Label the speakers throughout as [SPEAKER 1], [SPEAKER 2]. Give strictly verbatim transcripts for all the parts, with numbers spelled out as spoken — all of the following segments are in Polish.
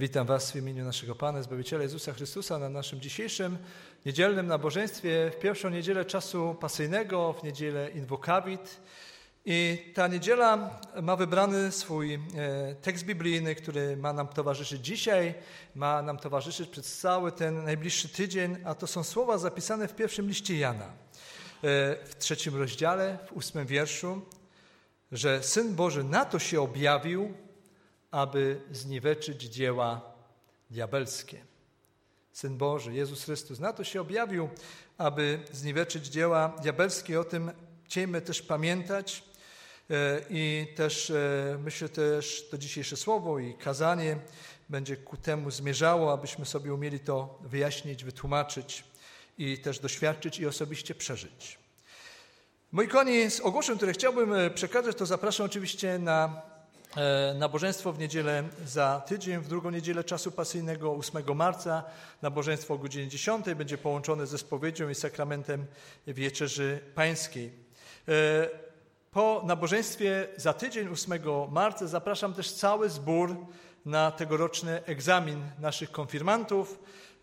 [SPEAKER 1] Witam Was w imieniu naszego Pana, Zbawiciela Jezusa Chrystusa na naszym dzisiejszym niedzielnym nabożeństwie w pierwszą niedzielę czasu pasyjnego, w niedzielę Invokavit. I ta niedziela ma wybrany swój tekst biblijny, który ma nam towarzyszyć dzisiaj, ma nam towarzyszyć przez cały ten najbliższy tydzień, a to są słowa zapisane w pierwszym liście Jana, w trzecim rozdziale, w ósmym wierszu, że Syn Boży na to się objawił, aby zniweczyć dzieła diabelskie. Syn Boży, Jezus Chrystus, na to się objawił, aby zniweczyć dzieła diabelskie. O tym chcielibyśmy też pamiętać i też myślę też to dzisiejsze słowo i kazanie będzie ku temu zmierzało, abyśmy sobie umieli to wyjaśnić, wytłumaczyć i też doświadczyć i osobiście przeżyć. Moi kochani, z ogłoszeń, które chciałbym przekazać, to zapraszam oczywiście na nabożeństwo w niedzielę za tydzień, w drugą niedzielę czasu pasyjnego, ósmego marca. Nabożeństwo o godzinie dziesiątej będzie połączone ze spowiedzią i sakramentem Wieczerzy Pańskiej. Po nabożeństwie za tydzień, ósmego marca, zapraszam też cały zbór na tegoroczny egzamin naszych konfirmantów,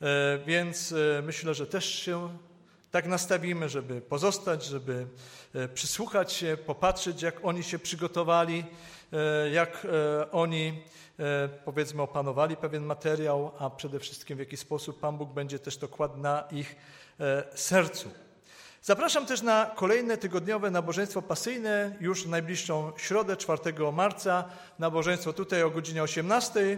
[SPEAKER 1] więc myślę, że też się tak nastawimy, żeby pozostać, żeby przysłuchać się, popatrzeć, jak oni się przygotowali, jak oni, powiedzmy, opanowali pewien materiał, a przede wszystkim w jaki sposób Pan Bóg będzie też to kładł na ich sercu. Zapraszam też na kolejne tygodniowe nabożeństwo pasyjne, już w najbliższą środę, czwartego marca. Nabożeństwo tutaj o godzinie osiemnastej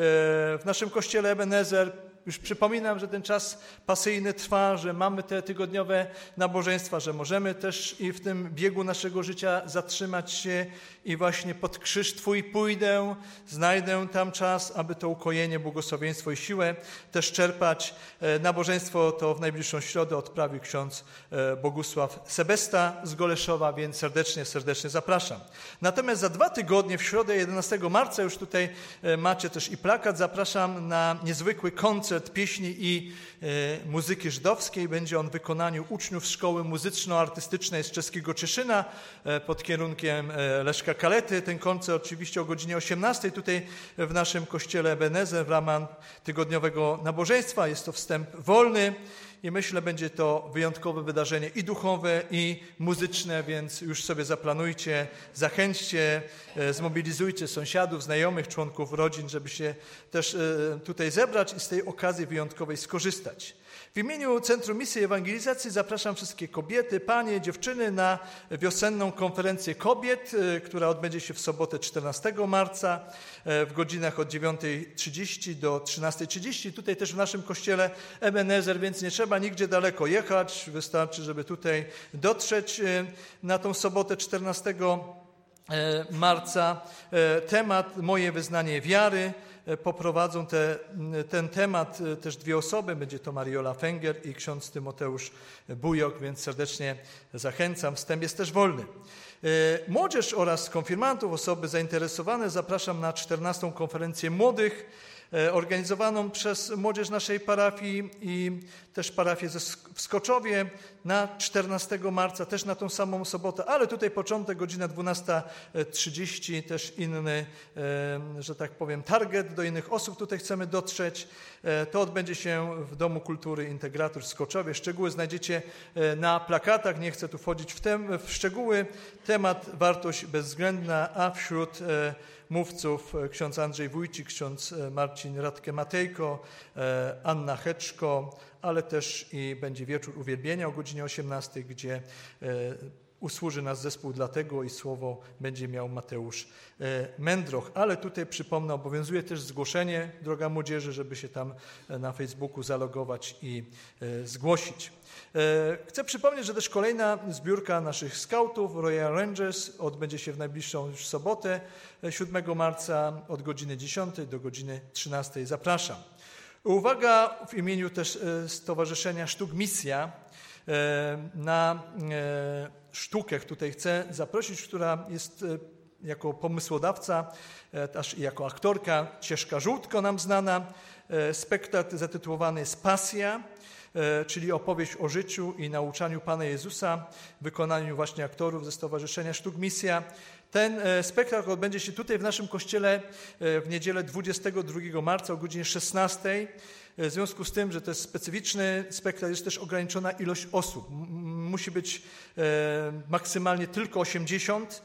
[SPEAKER 1] w naszym kościele Ebenezer. Już przypominam, że ten czas pasyjny trwa, że mamy te tygodniowe nabożeństwa, że możemy też i w tym biegu naszego życia zatrzymać się i właśnie pod krzyż Twój pójdę, znajdę tam czas, aby to ukojenie, błogosławieństwo i siłę też czerpać. Nabożeństwo to w najbliższą środę odprawi ksiądz Bogusław Sebesta z Goleszowa, więc serdecznie, serdecznie zapraszam. Natomiast za dwa tygodnie, w środę jedenastego marca, już tutaj macie też i plakat, zapraszam na niezwykły koncert pieśni i e, muzyki żydowskiej. Będzie on w wykonaniu uczniów Szkoły Muzyczno-Artystycznej z czeskiego Cieszyna e, pod kierunkiem e, Leszka Kalety. Ten koncert oczywiście o godzinie osiemnastej tutaj w naszym kościele Ebenezer w ramach tygodniowego nabożeństwa. Jest to wstęp wolny i myślę, będzie to wyjątkowe wydarzenie i duchowe, i muzyczne, więc już sobie zaplanujcie, zachęćcie, e, zmobilizujcie sąsiadów, znajomych, członków rodzin, żeby się też e, tutaj zebrać i z tej okazji wyjątkowej skorzystać. W imieniu Centrum Misji i Ewangelizacji zapraszam wszystkie kobiety, panie, dziewczyny na wiosenną konferencję kobiet, która odbędzie się w sobotę czternastego marca w godzinach od dziewiątej trzydzieści do trzynastej trzydzieści. Tutaj też w naszym kościele Ebenezer, więc nie trzeba nigdzie daleko jechać. Wystarczy, żeby tutaj dotrzeć na tą sobotę czternastego marca. Temat Moje wyznanie wiary. Poprowadzą te, ten temat też dwie osoby. Będzie to Mariola Fęgier i ksiądz Tymoteusz Bujok, więc serdecznie zachęcam. Wstęp jest też wolny. Młodzież oraz konfirmantów, osoby zainteresowane zapraszam na czternastą konferencję młodych organizowaną przez młodzież naszej parafii i też parafię w Skoczowie na czternastego marca, też na tą samą sobotę, ale tutaj początek, godzina dwunasta trzydzieści, też inny, że tak powiem, target, do innych osób tutaj chcemy dotrzeć. To odbędzie się w Domu Kultury Integrator w Skoczowie. Szczegóły znajdziecie na plakatach, nie chcę tu wchodzić w, tem, w szczegóły. Temat wartość bezwzględna, a wśród mówców ksiądz Andrzej Wójcik, ksiądz Marcin Radke-Matejko, Anna Heczko, ale też i będzie wieczór uwielbienia o godzinie osiemnastej, gdzie usłuży nas zespół Dlatego i słowo będzie miał Mateusz Mędroch. Ale tutaj przypomnę, obowiązuje też zgłoszenie, droga młodzieży, żeby się tam na Facebooku zalogować i zgłosić. Chcę przypomnieć, że też kolejna zbiórka naszych skautów, Royal Rangers, odbędzie się w najbliższą już sobotę, siódmego marca od godziny dziesiątej do godziny trzynastej. Zapraszam. Uwaga w imieniu też Stowarzyszenia Sztuk Misja na sztukę, tutaj chcę zaprosić, która jest jako pomysłodawca, też i jako aktorka, Cieszka Żółtko nam znana. Spektakl zatytułowany jest Pasja, czyli opowieść o życiu i nauczaniu Pana Jezusa w wykonaniu właśnie aktorów ze Stowarzyszenia Sztuk Misja. Ten spektakl odbędzie się tutaj w naszym kościele w niedzielę dwudziestego drugiego marca o godzinie szesnastej. W związku z tym, że to jest specyficzny spektakl, jest też ograniczona ilość osób. Musi być maksymalnie tylko osiemdziesiąt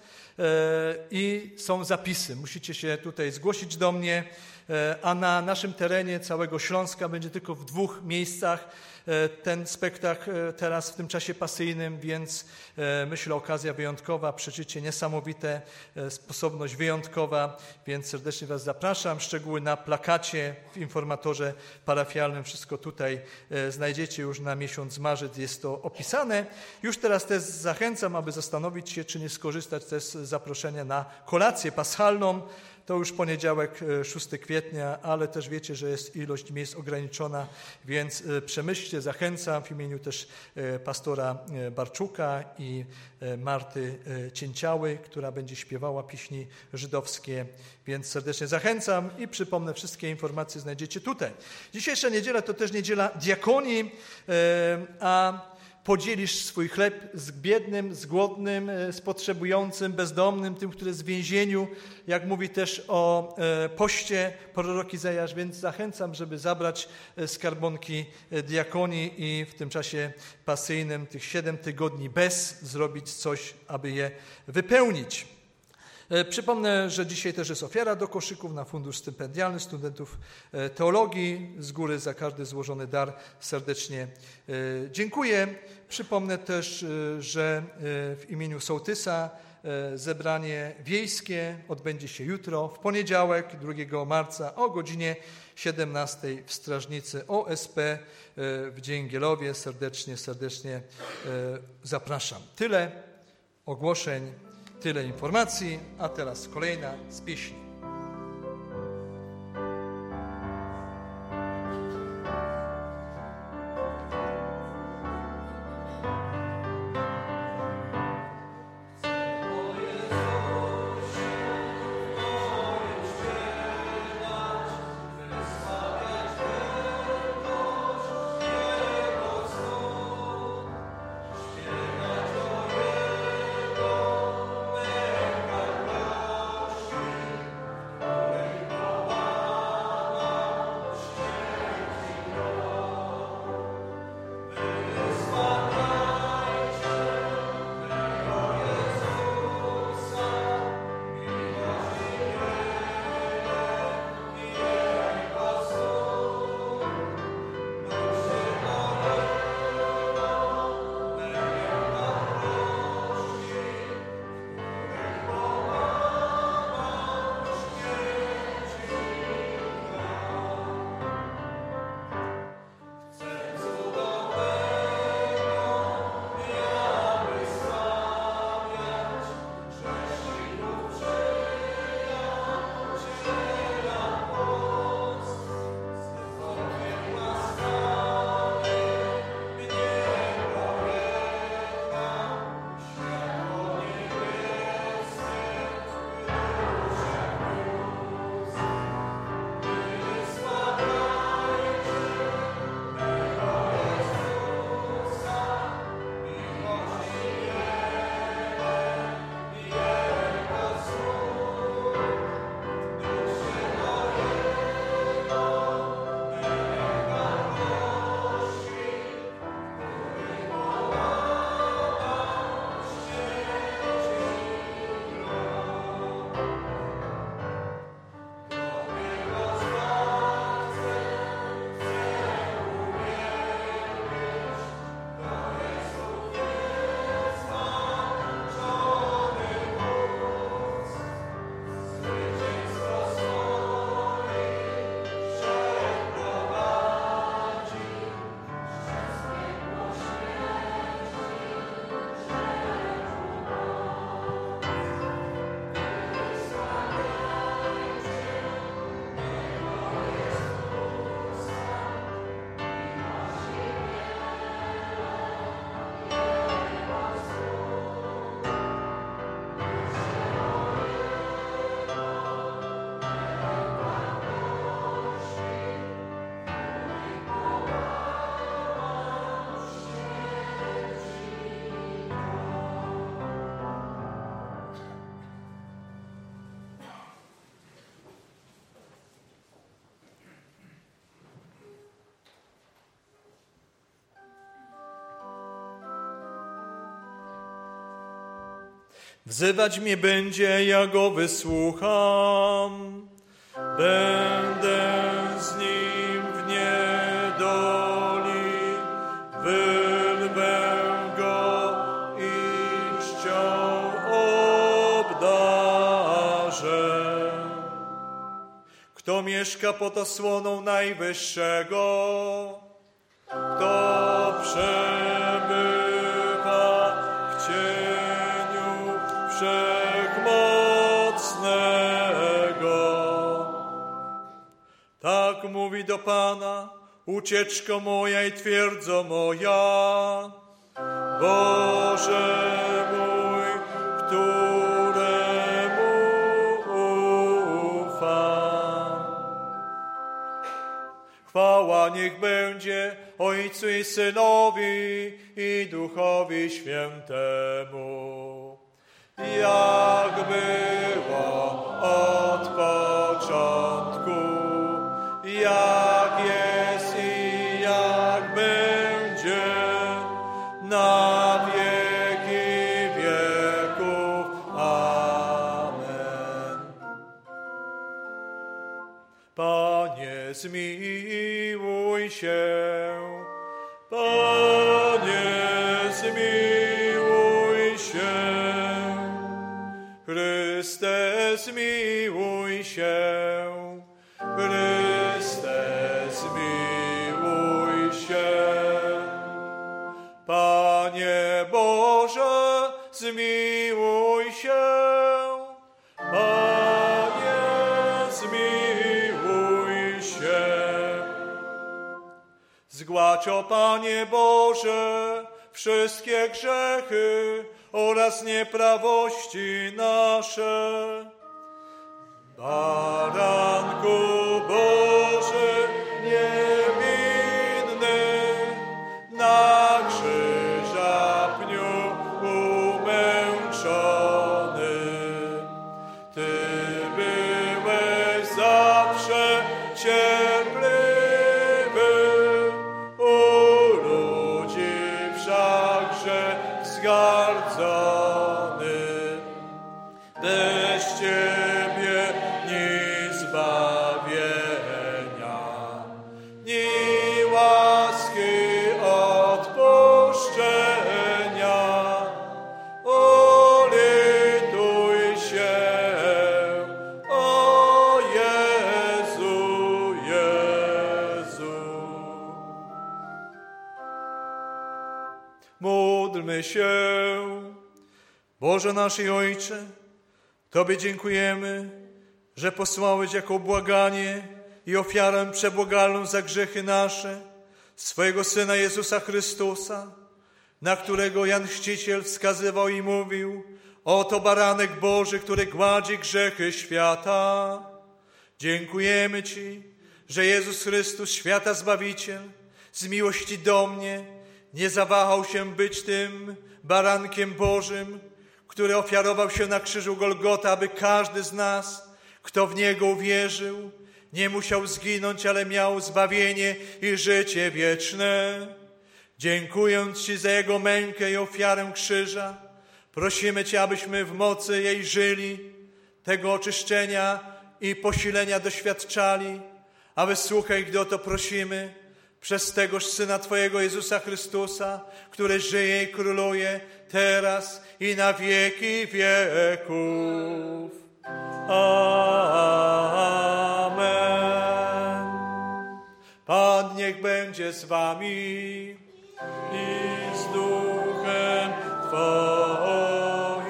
[SPEAKER 1] i są zapisy. Musicie się tutaj zgłosić do mnie, a na naszym terenie całego Śląska będzie tylko w dwóch miejscach ten spektakl teraz w tym czasie pasyjnym, więc myślę, okazja wyjątkowa, przeżycie niesamowite, sposobność wyjątkowa, więc serdecznie Was zapraszam. Szczegóły na plakacie, w informatorze parafialnym, wszystko tutaj znajdziecie już na miesiąc marzec, jest to opisane. Już teraz też zachęcam, aby zastanowić się, czy nie skorzystać też z zaproszenia na kolację paschalną. To już poniedziałek, szóstego kwietnia, ale też wiecie, że jest ilość miejsc ograniczona, więc przemyślcie, zachęcam w imieniu też pastora Barczuka i Marty Cięciały, która będzie śpiewała pieśni żydowskie, więc serdecznie zachęcam i przypomnę, wszystkie informacje znajdziecie tutaj. Dzisiejsza niedziela to też niedziela diakonii, a podzielisz swój chleb z biednym, z głodnym, z potrzebującym, bezdomnym, tym, który jest w więzieniu, jak mówi też o poście prorok Izajasz, więc zachęcam, żeby zabrać skarbonki diakonii i w tym czasie pasyjnym, tych siedem tygodni bez, zrobić coś, aby je wypełnić. Przypomnę, że dzisiaj też jest ofiara do koszyków na fundusz stypendialny studentów teologii. Z góry za każdy złożony dar serdecznie dziękuję. Przypomnę też, że w imieniu sołtysa zebranie wiejskie odbędzie się jutro, w poniedziałek, drugiego marca o godzinie siedemnastej w strażnicy O S P w Dzięgielowie. Serdecznie, serdecznie zapraszam. Tyle ogłoszeń. Tyle informacji, a teraz kolejna z pieśni. Wzywać mnie będzie, ja go wysłucham. Będę z nim w niedoli, wyrwę go i czcią obdarzę. Kto mieszka pod osłoną Najwyższego, kto przebywa w cieniu Wszechmocnego. Tak mówi do Pana, ucieczko moja i twierdzo moja, Boże mój, któremu ufam. Chwała niech będzie Ojcu i Synowi i Duchowi Świętemu, jak było od początku, jak jest i jak będzie, na wieki wieków. Amen. Panie, zmiłuj się. Panie, zmiłuj się. Chryste, zmiłuj się. Chryste, zmiłuj się. Panie Boże, zmiłuj się. Panie, zmiłuj się. Zgładź, o Panie Boże, wszystkie grzechy oraz nieprawości nasze. Baranku Boży niewinny, na krzyża pniu umęczony. Ty byłeś zawsze cierpliwy, u ludzi wszakże zgardzony. Bez Ciebie ni zbawienia, ni łaski odpuszczenia. O, lituj się, o Jezu, Jezu. Módlmy się. Boże nasz i Ojcze, Tobie dziękujemy, że posłałeś jako błaganie i ofiarę przebłagalną za grzechy nasze swojego Syna Jezusa Chrystusa, na którego Jan Chrzciciel wskazywał i mówił: oto baranek Boży, który gładzi grzechy świata. Dziękujemy Ci, że Jezus Chrystus, świata Zbawiciel, z miłości do mnie nie zawahał się być tym barankiem Bożym, który ofiarował się na krzyżu Golgota, aby każdy z nas, kto w Niego uwierzył, nie musiał zginąć, ale miał zbawienie i życie wieczne. Dziękując Ci za Jego mękę i ofiarę krzyża, prosimy Cię, abyśmy w mocy jej żyli, tego oczyszczenia i posilenia doświadczali, a wysłuchaj, gdy o to prosimy, przez tegoż Syna Twojego Jezusa Chrystusa, który żyje i króluje teraz i na wieki wieków. Amen. Pan niech będzie z wami i z duchem Twoim.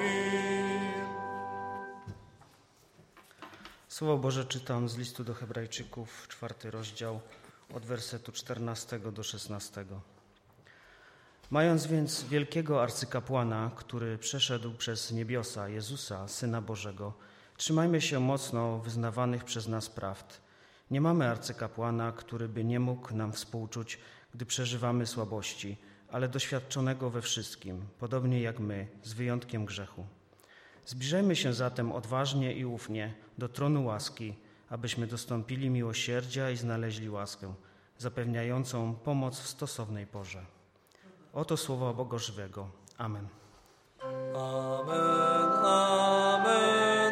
[SPEAKER 2] Słowo Boże czytam z listu do Hebrajczyków, czwarty rozdział, od wersetu czternastego do szesnastego. Mając więc wielkiego arcykapłana, który przeszedł przez niebiosa, Jezusa, Syna Bożego, trzymajmy się mocno wyznawanych przez nas prawd. Nie mamy arcykapłana, który by nie mógł nam współczuć, gdy przeżywamy słabości, ale doświadczonego we wszystkim, podobnie jak my, z wyjątkiem grzechu. Zbliżajmy się zatem odważnie i ufnie do tronu łaski, abyśmy dostąpili miłosierdzia i znaleźli łaskę, zapewniającą pomoc w stosownej porze. Oto słowa Boga żywego. Amen.
[SPEAKER 1] Amen. Amen.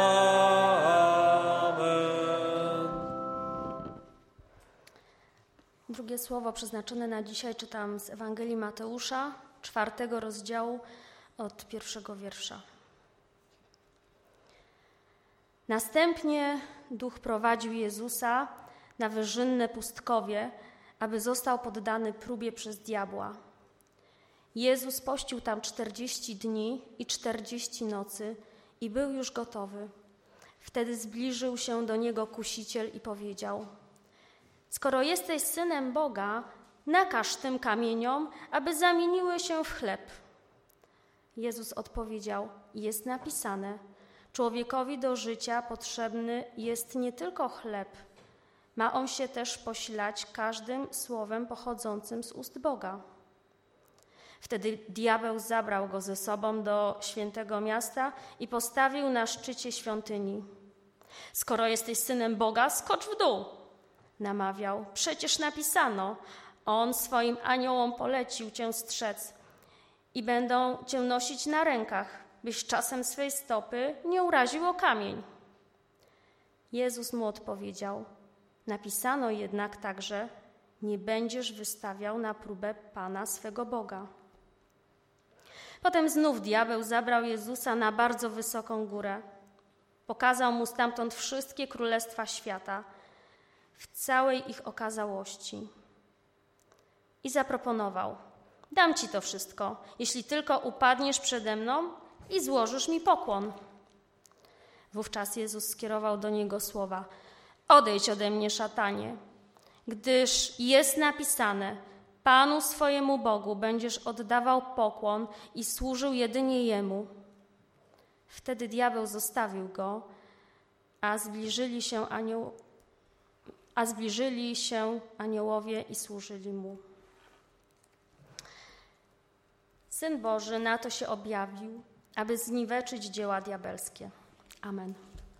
[SPEAKER 1] Amen.
[SPEAKER 3] Drugie słowo przeznaczone na dzisiaj czytam z Ewangelii Mateusza, czwartego rozdziału od pierwszego wiersza. Następnie Duch prowadził Jezusa na wyżynne pustkowie, aby został poddany próbie przez diabła. Jezus pościł tam czterdzieści dni i czterdzieści nocy i był już gotowy. Wtedy zbliżył się do niego kusiciel i powiedział: skoro jesteś Synem Boga, nakaż tym kamieniom, aby zamieniły się w chleb. Jezus odpowiedział: jest napisane, człowiekowi do życia potrzebny jest nie tylko chleb, ma on się też posilać każdym słowem pochodzącym z ust Boga. Wtedy diabeł zabrał go ze sobą do świętego miasta i postawił na szczycie świątyni. Skoro jesteś Synem Boga, skocz w dół, namawiał. Przecież napisano, on swoim aniołom polecił cię strzec i będą cię nosić na rękach, byś czasem swej stopy nie uraził o kamień. Jezus mu odpowiedział: napisano jednak także, nie będziesz wystawiał na próbę Pana swego Boga. Potem znów diabeł zabrał Jezusa na bardzo wysoką górę. Pokazał mu stamtąd wszystkie królestwa świata w całej ich okazałości. I zaproponował: dam ci to wszystko, jeśli tylko upadniesz przede mną i złożysz mi pokłon. Wówczas Jezus skierował do niego słowa: odejdź ode mnie, szatanie, gdyż jest napisane, Panu swojemu Bogu będziesz oddawał pokłon i służył jedynie Jemu. Wtedy diabeł zostawił go, a zbliżyli się, anioł... a zbliżyli się aniołowie i służyli mu. Syn Boży na to się objawił, aby zniweczyć dzieła diabelskie. Amen.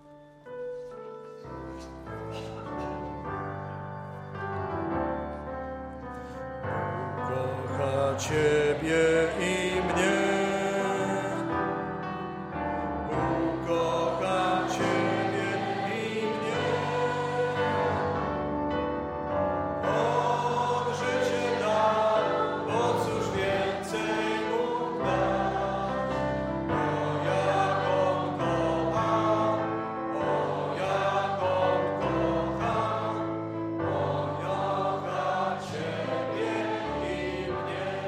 [SPEAKER 1] Kocha Ciebie i mnie. Ukocha Ciebie i mnie. On życie dał, bo cóż więcej mógł dać. O jak On kocha, o jak On kocha, o kocha Ciebie i mnie.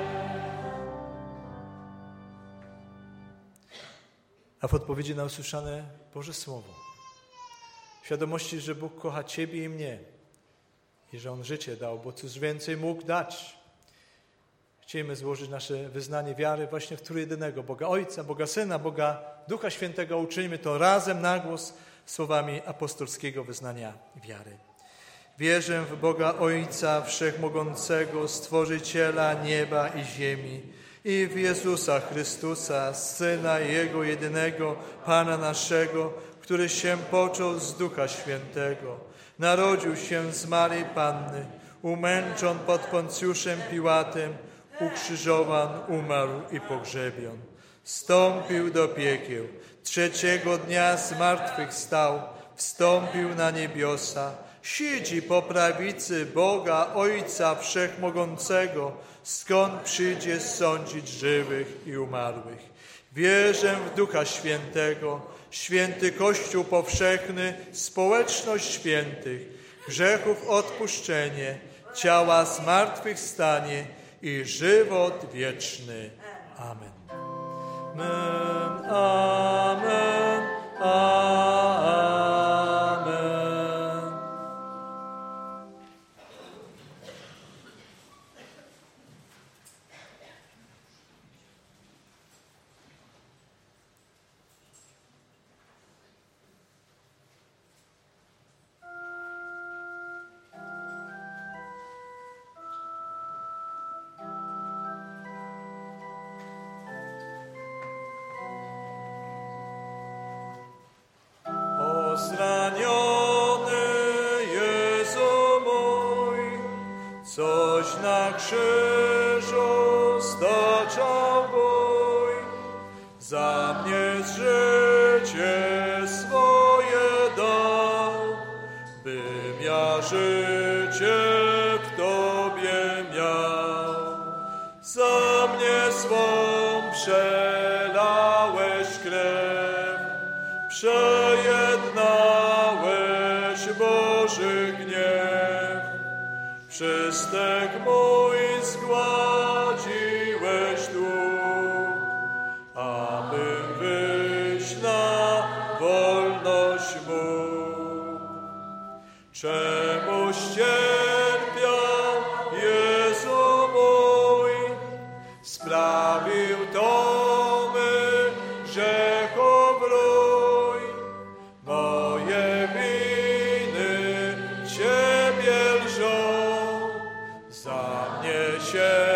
[SPEAKER 1] A w odpowiedzi na usłyszane Boże Słowo, w świadomości, że Bóg kocha Ciebie i mnie i że On życie dał, bo cóż więcej mógł dać, chcielibyśmy złożyć nasze wyznanie wiary właśnie w trójjedynego Boga Ojca, Boga Syna, Boga Ducha Świętego. Uczyńmy to razem na głos słowami apostolskiego wyznania wiary. Wierzę w Boga Ojca Wszechmogącego, Stworzyciela nieba i ziemi, i w Jezusa Chrystusa, Syna Jego jedynego, Pana naszego, który się począł z Ducha Świętego, narodził się z Maryi Panny, umęczon pod Poncjuszem Piłatem, ukrzyżowan, umarł i pogrzebion. Wstąpił do piekieł, trzeciego dnia zmartwychwstał, wstąpił na niebiosa, siedzi po prawicy Boga Ojca Wszechmogącego, skąd przyjdzie sądzić żywych i umarłych. Wierzę w Ducha Świętego, święty Kościół powszechny, społeczność świętych, grzechów odpuszczenie, ciała zmartwychwstanie i żywot wieczny. Amen. Amen. Amen. Amen. Zraniony Jezu mój, coś na krzyżu stoczał bój,
[SPEAKER 4] za mnie życie swoje dał, bym ja życie w Tobie miał. Za mnie swą przelałeś krew, przejednałeś Boży gniew, wszystek mój zgładziłeś tu, abym wyjść na wolność mógł. Czemuś cierpiał Jezu mój, sprawił to my grzechów rój. Moje winy Ciebie lżą, za mnie się